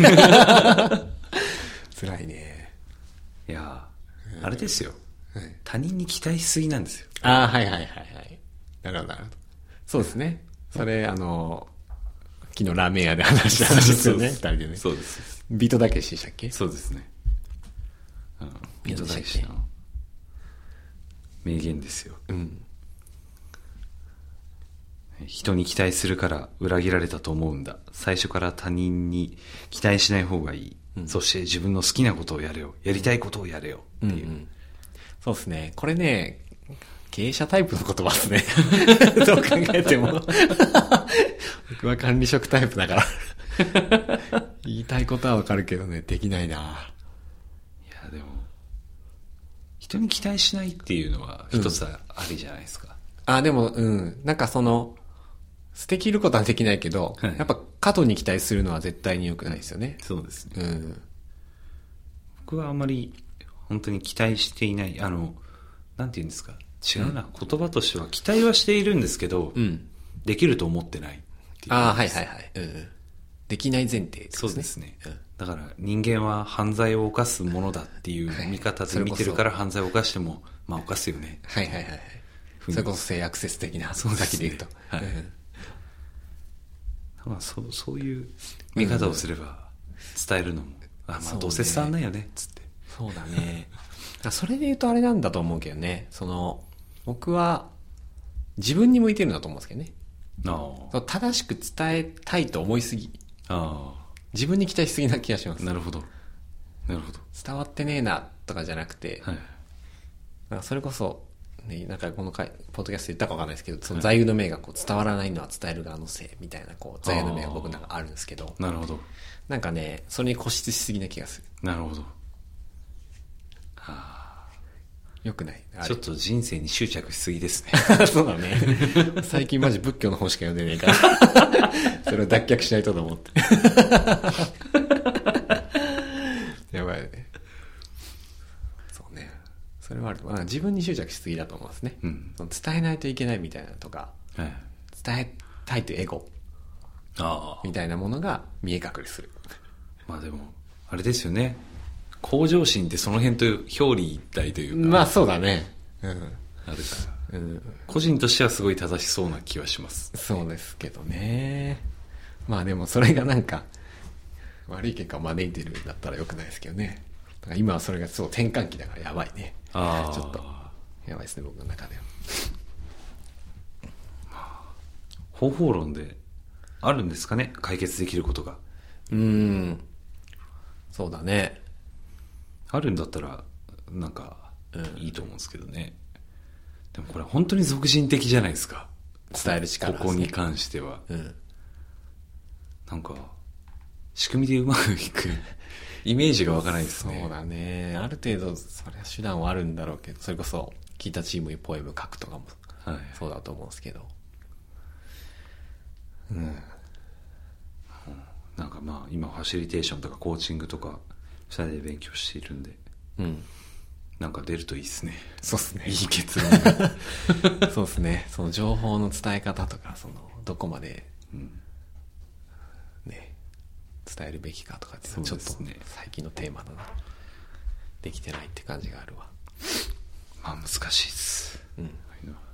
辛いね。 いやあれですよ、うん、他人に期待しすぎなんですよ。 ああはいはいはいはいなるほどなるほどそうですね。それあの昨日ラーメン屋で話した話ですよね。二人でね。 そうです。 ビートたけしでしたっけ？ そうですね。うん、ビートたけしの名言ですよ。うん。人に期待するから裏切られたと思うんだ。最初から他人に期待しない方がいい。うん、そして自分の好きなことをやれよ。やりたいことをやれよ。っていう。うんうん、 そうですね。これね、経営者タイプの言葉ですね。どう考えても。僕は管理職タイプだから。言いたいことはわかるけどね、できないな。いや、でも、人に期待しないっていうのは一つありじゃないですか。 うん、あ、でも、うん。なんかその、捨て切ることはできないけど、はい、やっぱ過度に期待するのは絶対に良くないですよね。 そうですね。うん、僕はあんまり本当に期待していない、あの、なんて言うんですか。違うな、うん、言葉としては期待はしているんですけど、うん、できると思ってないっていう。 ああ、はいはいはい、うん。できない前提ですね。 そうですね、うん。だから人間は犯罪を犯すものだっていう見方で見てるから犯罪を犯しても、まあ犯すよね。 はいはいはい。それこそ性アクセス的な、その先で言うと。はい。 まあ、そう、そういう見方をすれば伝えるのも、うん、あまあどうせ伝わんないよね、つって。 そうだね。それで言うとあれなんだと思うけどね。その、僕は自分に向いてるんだと思うんですけどね。あ正しく伝えたいと思いすぎ。あ自分に期待しすぎな気がします。 なるほど。なるほど。 伝わってねえなとかじゃなくて、はい、なんかそれこそ、ね、なんかこの回ポッドキャスト言ったかわかんないですけど、その座右の銘がこう伝わらないのは伝える側のせいみたいなこう座右の銘が僕なんかあるんですけど、 なるほど。 なんかね、それに固執しすぎな気がする。 なるほど。 よくない。 ちょっと人生に執着しすぎですね。 そうだね。最近マジ仏教の本しか読んでねえから。それを脱却しないとと思って。やばいね。そうね。それはあると、まあ、自分に執着しすぎだと思いますね。うん、その伝えないといけないみたいなとか、はい、伝えたいというエゴみたいなものが見え隠れする。 まあでも、あれですよね。向上心ってその辺と表裏一体というか。 まあそうだね。うん。あるから。うん。個人としてはすごい正しそうな気はします。 そうですけどね。まあでもそれがなんか、悪い結果を招いてるんだったらよくないですけどね。だから今はそれがそう転換期だからやばいね。ああ。ちょっと、やばいですね、僕の中では。方法論であるんですかね、解決できることが。 うーん。そうだね。 あるんだったらなんかいいと思うんですけどね、うん、でもこれ本当に俗人的じゃないですか、 伝える力、 ね、ここに関しては、うん、なんか仕組みでうまくいくイメージが湧かないですね。 そうだね、ある程度それは手段はあるんだろうけど、それこそ聞いたチームにポエム書くとかもそうだと思うんですけど、はい、うん、 なんかまあ今ファシリテーションとかコーチングとかふたりで勉強しているんで、うん、なんか出るといいですね。 そうですね。 いい結論が。 そうですね。その情報の伝え方とか、そのどこまで、うん、ね、伝えるべきかとかっていうのはちょっと最近のテーマだな。できてないって感じがあるわ。 まあ難しいです。うん。はい、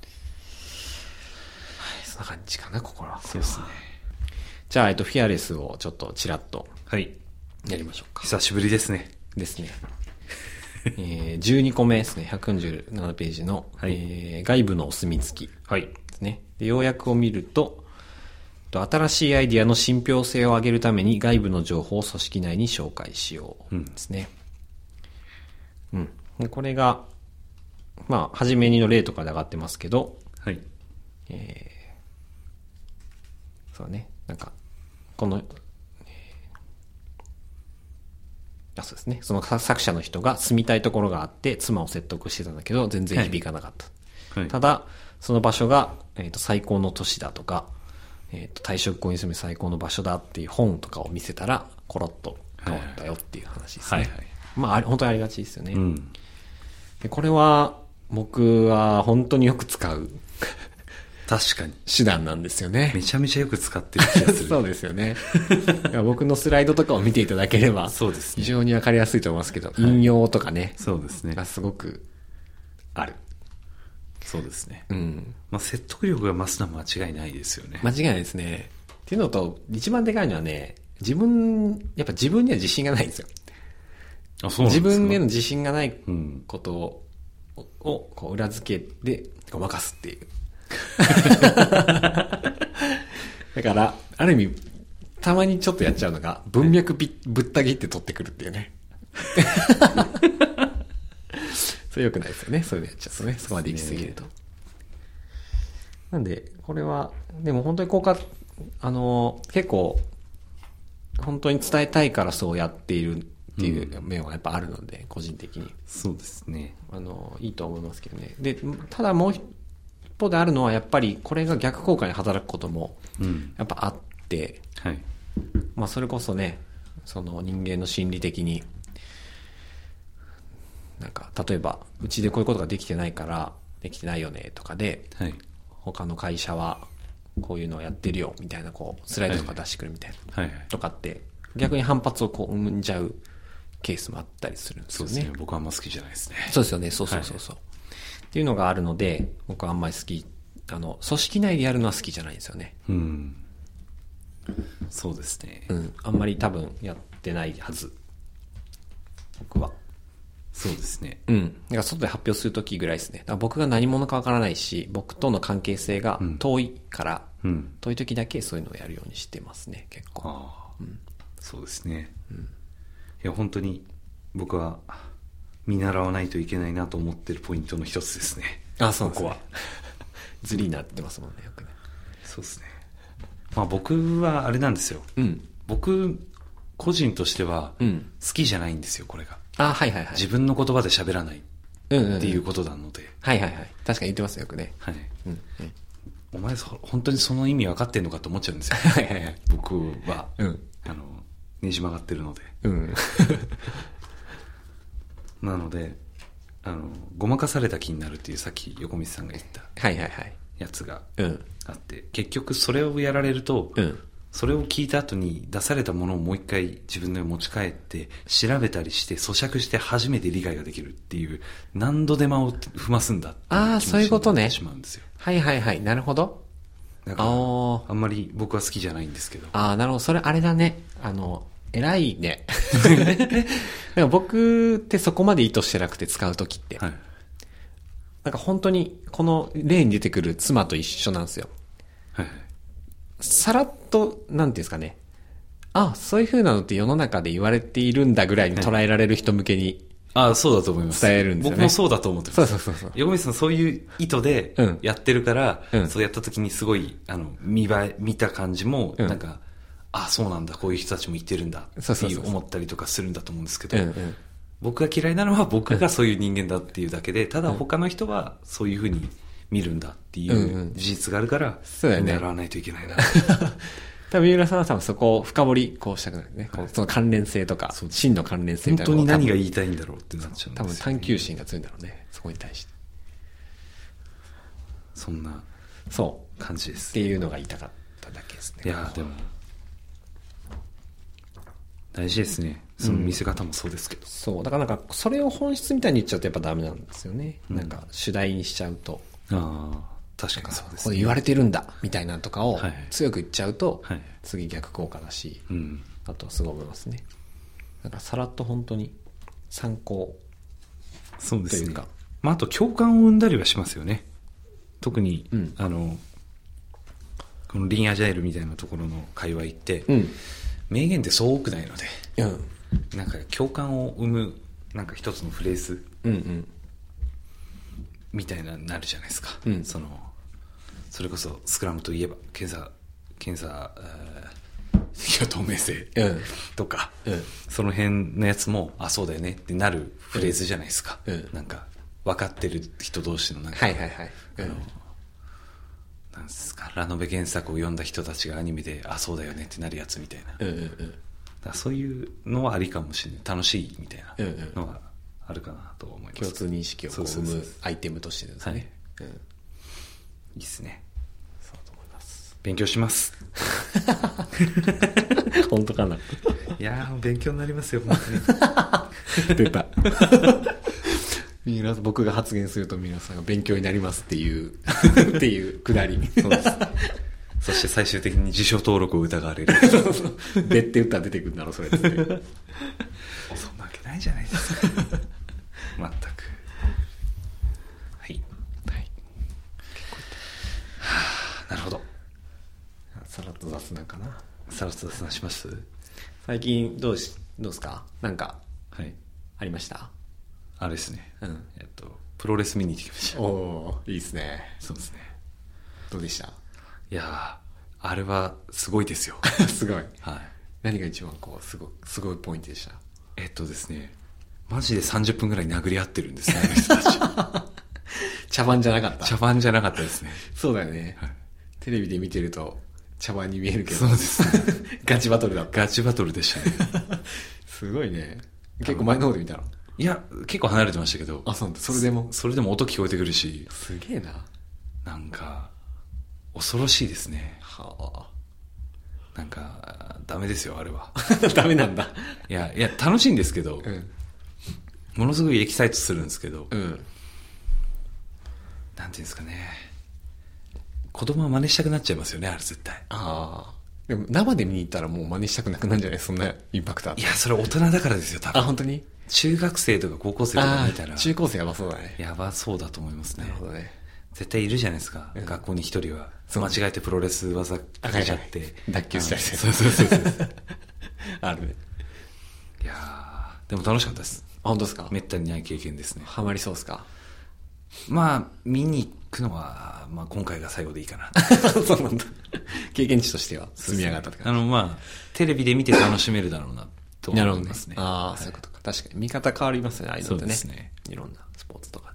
そんな感じかな、ここは。 そうですね。 じゃあ、えっと、フィアレスをちょっとちらっと。はい。やりましょうか。 久しぶりですね。 ですね。えー、じゅうにこめですね。ひゃくよんじゅうななページの、はい、えー、外部のお墨付き。はい。ですね。で、要約を見ると、新しいアイディアの信憑性を上げるために外部の情報を組織内に紹介しよう。ですね。うん。で、これが、まあ、初めにの例とかで上がってますけど、はい。えー、そうね。なんか、この、あ、そうですね。その作者の人が住みたいところがあって妻を説得してたんだけど全然響かなかった。はいはい、ただ、その場所が、えーと、最高の都市だとか、えーと、退職後に住む最高の場所だっていう本とかを見せたらコロッと変わったよっていう話ですね。はいはい、まあ、あれ、本当にありがちですよね。うん、でこれは僕は本当によく使う。 確かに。 手段なんですよね。 めちゃめちゃよく使ってる気がする。 そうですよね。僕のスライドとかを見ていただければ、そうですね。非常にわかりやすいと思いますけど、はい、引用とかね。 そうですね。 がすごくある。 そうですね。うん。まあ説得力が増すのは間違いないですよね。 間違いないですね。っていうのと、一番でかいのはね、自分、やっぱ自分には自信がないんですよ。あ、そうなんですか。自分への自信がないことを、うん、をこう裏付けでごまかすっていう。だからある意味たまにちょっとやっちゃうのが文脈びぶった切って取ってくるっていうね。それ良くないですよね。そういうのやっちゃうとね、そこまで行き過ぎると。なんでこれはでも本当に効果、あの結構本当に伝えたいからそうやっているっていう面はやっぱあるので、うん、個人的にそうですね、あのいいと思いますけどね。でただもう一方であるのはやっぱりこれが逆効果に働くこともやっぱあって、うん、はい、まあそれこそね、その人間の心理的になんか例えばうちでこういうことができてないからできてないよねとかで、はい、他の会社はこういうのをやってるよみたいなこうスライドとか出してくるみたいな、はいはい、とかって逆に反発をこう生んじゃうケースもあったりするんですよね。そうですね。 僕はあんま好きじゃないですね。 そうですよね。そうそうそうそう、はい、っていうのがあるので僕はあんまり好き、あの組織内でやるのは好きじゃないんですよね。うん。 そうですね。 うん。あんまり多分やってないはず。僕は。 そうですね。 うん。だから外で発表するときぐらいですね。だから僕が何者かわからないし、僕との関係性が遠いから、うん、遠いときだけそういうのをやるようにしてますね、結構。ああ、 うん。そうですね。うん。いや、本当に僕は見習わないといけないなと思ってるポイントの一つですね。 あ、そうですね。ここは。ずりになってますもんね、よくね。 そうですね。まあ僕はあれなんですよ。うん。僕、個人としては好きじゃないんですよ、これが。 あ、はいはいはい。 自分の言葉で喋らないっていうことなので、うんうんうん、 はいはいはい。確かに言ってますよくね。 はい。うんうん、お前そ本当にその意味分かってんのかと思っちゃうんですよ。 はいはいはい。 僕は、うん、あのねじ曲がってるので。うん。なので、あのごまかされた気になるっていうさっき横道さんが言ったはいはいはいやつがあって、結局それをやられると、うん、それを聞いた後に出されたものをもう一回自分で持ち帰って調べたりして咀嚼して初めて理解ができるっていう何度手間を踏ますんだっていう気持ちになってしまうんですよ。 はいはいはい、なるほど。 だからあんまり僕は好きじゃないんですけど。 ああ、なるほど。それあれだね、あの偉いね。だから僕ってそこまで意図してなくて使うときって、はい、なんか本当にこの例に出てくる妻と一緒なんですよ。はいはい、さらっとなんていうんですかね、あ、そういう風なのって世の中で言われているんだぐらいに捉えられる人向けに、 はい、あ、そうだと思います。 伝えるんですよね。 僕もそうだと思ってます。 そうそうそうそう。 横道さんそういう意図でやってるから、うん、そうやった時にすごいあの見栄え見た感じもなんか。うん、あ、そうなんだ、こういう人たちも言ってるんだって思ったりとかするんだと思うんですけど、うんうん、僕が嫌いなのは僕がそういう人間だっていうだけで、ただ他の人はそういうふうに見るんだっていう事実があるから、 そうだね、 やらないといけないな。 多分三浦さんは多分そこを深掘りこうしたくなるね、はい、その関連性とか真の関連性みたいな、 本当に何が言いたいんだろうってなっちゃうんですよ、ね、 多分探求心が強いんだろうね、そこに対して。 そんな感じです、 っていうのが言いたかっただけですね。 いやでも大事ですね、その見せ方もそうですけど、うん、 そうだからなんかそれを本質みたいに言っちゃうとやっぱダメなんですよね、うん、なんか主題にしちゃうと、 ああ確かにそうですね、 これ言われてるんだみたいなとかを強く言っちゃうと、はい、次逆効果だし、はい、あとはすごい思いますね。なんかさらっと本当に参考そうですね、というか、まあ、あと共感を生んだりはしますよね、特に、うん、あのこのリンアジャイルみたいなところの界隈って、うん、名言ってそう多くないので、うん、なんか共感を生むなんか一つのフレーズ、うんうん、みたいななるじゃないですか、うん、そのそれこそスクラムといえば検査検査透明性とか、うん、その辺のやつもあそうだよねってなるフレーズじゃないですか、うん、なんか分かってる人同士のなんか、はいはいはい、うん、あのなんですか、ラノベ原作を読んだ人たちがアニメであそうだよねってなるやつみたいな、うんうんうん、だからそういうのはありかもしれない、楽しいみたいなのはあるかなと思います。 共通認識をこう生むアイテムとしてですね、はい、うん、いいですね。そうと思います。勉強します本当かな。いやー勉強になりますよ本当に出た僕が発言すると皆さんが勉強になりますっていうっていうくだり。そうです。 そして最終的に辞書登録を疑われる。 でって言ったら出てくるんだろうそれって。そんなわけないじゃないですか。全く。はい。はい。はあ、なるほど。 さらっと雑談かな。 さらっと雑談します。 最近どうしどうですか。なんか、はい、ありました。 あれですね、うん、えっとプロレス見に行ってきました。 おーいいですね。 そうですね。 どうでした。 いやあれはすごいですよ。 すごい、 はい、 何が一番こうすごいすごいポイントでした。 えっとですねマジでさんじゅっぷんぐらい殴り合ってるんですね、あの人たち。 茶番じゃなかった。 茶番じゃなかったですね。 そうだよね、はい、テレビで見てると茶番に見えるけど。 そうですね。 ガチバトルだった。 ガチバトルでしたね。 すごいね。結構前の方で見たの。 いや結構離れてましたけど。 あ、そうそれでもそれでも音聞こえてくるし。 すげえな。 なんか恐ろしいですね。 はあ。 なんかダメですよあれは。 ダメなんだ。 いやいや楽しいんですけど、うん、ものすごいエキサイトするんですけど、うん、なんていうんですかね、子供は真似したくなっちゃいますよねあれ絶対。 ああ。でも生で見に行ったらもう真似したくなくなるんじゃない？そんなインパクトあって。 いやそれ大人だからですよ多分。 あ、本当に？ 中学生とか高校生とか見たら。 中高生やばそうだね。 やばそうだと思いますね。 なるほどね。 絶対いるじゃないですか、うん、学校に一人は間違えてプロレス技かけちゃって、はいはい、 脱臼したりして。 そうそうそうそうあるね。 いやでも楽しかったです。 あ、本当ですか？ めったにない経験ですね。 ハマりそうですか？ まあ見に行くのは、まあ、今回が最後でいいかな。 そうなんだ。経験値としては積み上がったって感じ。 あのまあテレビで見て楽しめるだろうなと思いますね。 なるほどね。ああ、はい、そういうことか。確かに見方変わりますね、ああいうのってね。 そうですね。 いろんなスポーツとかって。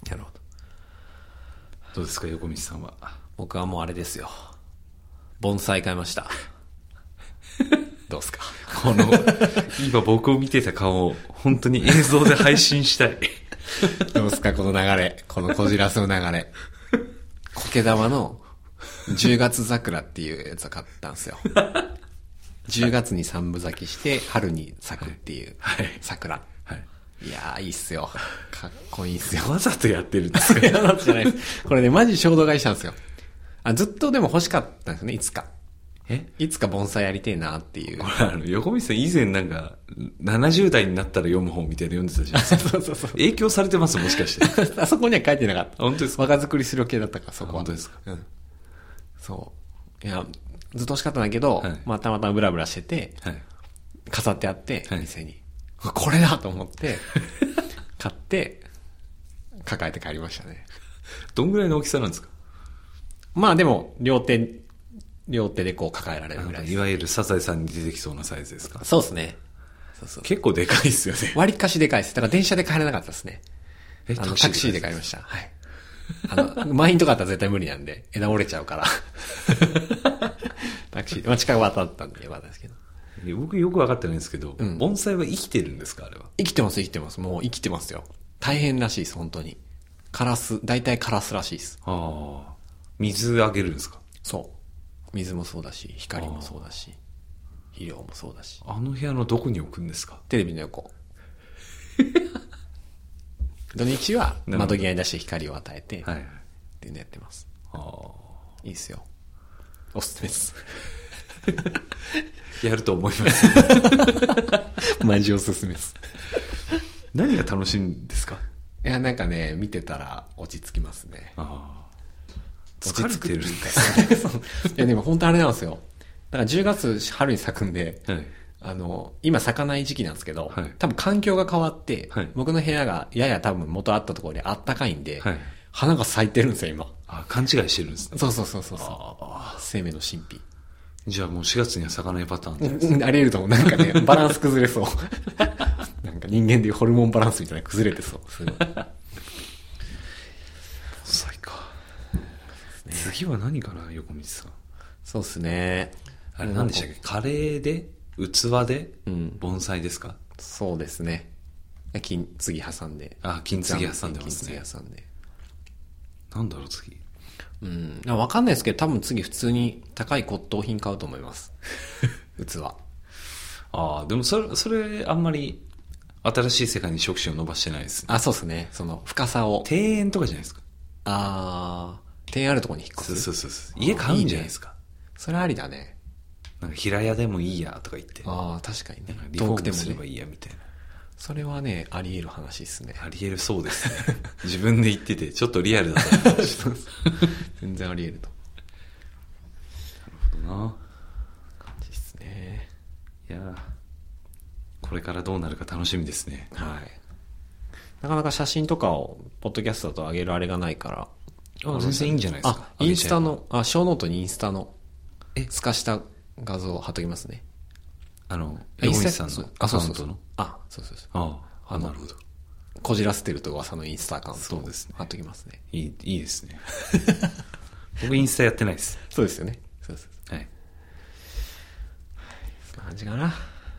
なるほど。 どうですか、横道さんは。 僕はもうあれですよ。盆栽買いました。どうですか。 この、今僕を見てた顔を本当に映像で配信したい。 どうですか、この流れ。このこじらすの流れ。苔玉のじゅうがつ桜っていうやつを買ったんですよ。じゅうがつに三分咲きして春に咲くっていう桜。はいはい、いやーいいっすよ。かっこいいっすよ。 わざとやってるんですか？ わざとじゃないです。これね、マジ衝動買いしたんですよ。あ、ずっとでも欲しかったんですよね、いつか。えいつか盆栽やりてえなっていう。 これあの、横道さん以前なんか、ななじゅう代になったら読む本みたいなの読んでたじゃないですか。そうそうそう。影響されてますもしかして。 あそこには書いてなかった。 本当ですか？ 若作りする系だったから、そこは。 本当ですか？ うん。そう。いや、ずっと欲しかったんだけど、はい、まあたまたまブラブラしてて、はい、飾ってあって、はい、店に。これだと思って、買って、抱えて帰りましたね。 どんぐらいの大きさなんですか？ まあでも、両手、両手でこう抱えられるぐらい。 いわゆるサザエさんに出てきそうなサイズですか？ そうですね。そうそう。 結構でかいですよね。 割りかしでかいです。だから電車で帰れなかったですね。え、あのタクシーで帰りました。はい。あの、満員とかだったら絶対無理なんで、枝折れちゃうから。タクシーで。まあ近く渡ったんでよかったですけど。 僕よくわかってないんですけど、うん、盆栽は生きてるんですかあれは。 生きてます、生きてます。もう生きてますよ。大変らしいです、本当に。カラス、大体カラスらしいです。 ああ。水あげるんですか？そう。 水もそうだし、光もそうだし、肥料もそうだし。 あの部屋のどこに置くんですか？ テレビの横。土日は窓際に出して光を与えて、はいはい、っていうのやってます。ああ。いいっすよ。おすすめです。 やると思います。 マジおすすめです。 何が楽しいんですか？ いや、なんかね、見てたら落ち着きますね。ああ。 疲れてるんですね。いや、でも本当あれなんですよ。だからじゅうがつ春に咲くんで、はい、あの、今咲かない時期なんですけど、はい、多分環境が変わって、はい、僕の部屋がやや多分元あったところであったかいんで、はい、花が咲いてるんですよ、今。 あ、勘違いしてるんですね。 そうそうそうそう。あ生命の神秘。 じゃあもうしがつには咲かないパターンじゃないですか。 うん、あり得ると思う。なんかね、バランス崩れそう。なんか人間でいうホルモンバランスみたいな崩れてそう。すごい。 最か。次は何かな、横道さん。 そうっすね。 あれ何でしたっけ？カレーで器で、うん、盆栽ですか？ そうですね。金継ぎ挟んで。 あ、金継ぎ挟んでますね。 金継ぎ挟んで。 なんだろう次。 うん。わかんないですけど、多分次普通に高い骨董品買うと思います。器。ああ、でもそれ、それあんまり新しい世界に触手を伸ばしてないですね。 あ、そうですね。その深さを。 庭園とかじゃないですか。 ああ、庭園あるところに引っ越す。 そうそうそう。家買うんじゃないですか。 いいね、それありだね。 なんか平屋でもいいやとか言って。 ああ、確かにね。 リフォームすればいいやみたいな。 それはね、あり得る話ですね。 あり得るそうですね。自分で言ってて、ちょっとリアルだった。 全然あり得ると。 なるほどな。 感じですね。 いやこれからどうなるか楽しみですね。 はい。なかなか写真とかを、ポッドキャストだと上げるあれがないから。 あ、全然いいんじゃないですか。 あ、インスタの、あ、ショーノートにインスタの、え、透かした画像を貼っときますね。 あの、エゴミさんのアカウントの。 あ、そうそうそう。 ああ、なるほど。 こじらせてると噂のインスタアカウントをそうですね。 貼っときますね。 いい、いいですね。僕インスタやってないです。 そうですよね。そうそうそう。はい。 そんな感じかな。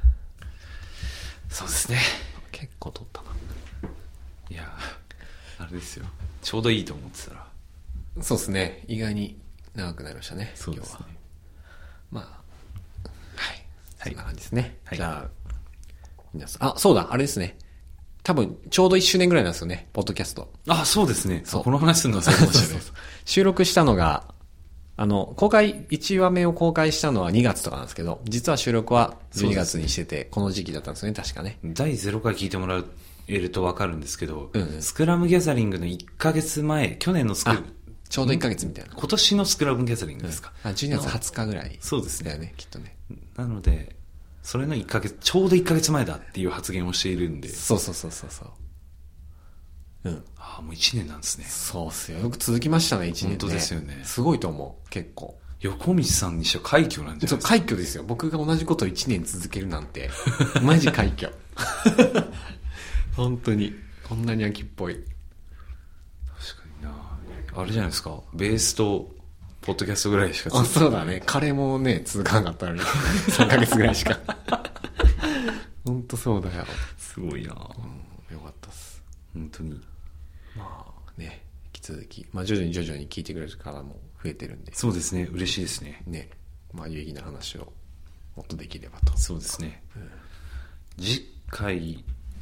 そうですね。 結構撮ったな。 いや、あれですよ。ちょうどいいと思ってたら。 そうですね。意外に長くなりましたね。 そうですね。 今日は。まあ、はい。そんな感じですね。はい、じゃあ、皆さん、あ、そうだ、あれですね。多分、ちょうどいっしゅうねんぐらいなんですよね、ポッドキャスト。 あ、そうですね。そう。この話するのはそうでしたね。 収録したのが、あの、公開、いちわめを公開したのはにがつとかなんですけど、実は収録はじゅうにがつにしてて、この時期だったんですよね、確かね。 だいゼロかい聞いてもらえるとわかるんですけど、うんうん、スクラムギャザリングのいっかげつまえ、去年のスクラム、 ちょうどいっかげつみたいな。 今年のスクラムギャザリングですか。 うん、あ、じゅうにがつはつかぐらい。 そうですね。 だよね、きっとね。 なので、それのいっかげつ、ちょうどいっかげつまえだっていう発言をしているんで。 そうそうそうそうそう。うん。 ああ、もういちねんなんですね。 そうっすよ。よく続きましたね、いちねんね。 本当ですよね。 すごいと思う、結構。 横道さんにしては快挙なんじゃないですか。そう、 快挙ですよ。僕が同じことをいちねん続けるなんて、マジ快挙。本当に。こんなに秋っぽい。確かにな。あれじゃないですか。ベースと、ポッドキャストぐらいしか続いてない。あ、そうだね。カレーもね、続かなかったのに。さんかげつぐらいしか。本当そうだよ。 すごいな、うん、 よかったっす。 本当に。 まあね、引き続き、まあ徐々に徐々に聞いてくれる方も増えてるんで。 そうですね。嬉しいですね。 ね。まあ有意義な話をもっとできればと。 そうですね。うん、次回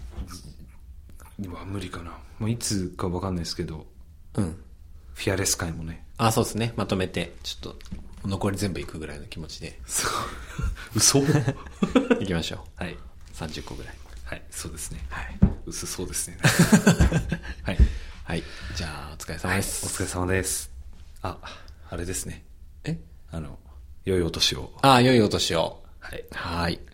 は無理かな。まあ、いつか分かんないですけど。 うん。 フィアレス会もね。 あ、そうですね。まとめて、ちょっと、残り全部いくぐらいの気持ちで。 そう。嘘行きましょう。はい。 さんじゅっこぐらい。 はい、そうですね。 はい。 薄そうですね。 はい。はい。じゃあ、お疲れ様です、 はい。お疲れ様です。あ、あれですね。 えあの、良いお年を。 あ、良いお年を。 はい。 はい。